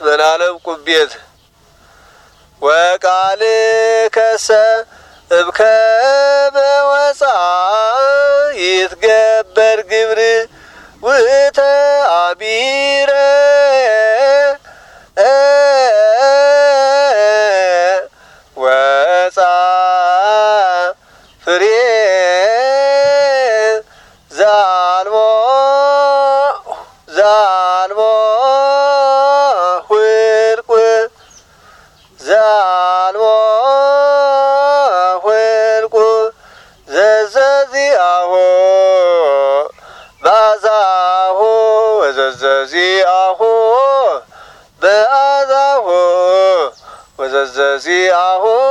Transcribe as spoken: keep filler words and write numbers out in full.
በላለም ቁቤት ወቃል ከሰ እብከበ ወፃ ይትገበር ግብር ውእተ አቢረ ወፃ ፍሬ ዛልቦ ዛልቦ ሁርቁ ዛልቦ ሁርቁ ዘዘዚአሁ ባዛሁ ወዘዘዚአሁ በአዛሁ ወዘዘዚአሁ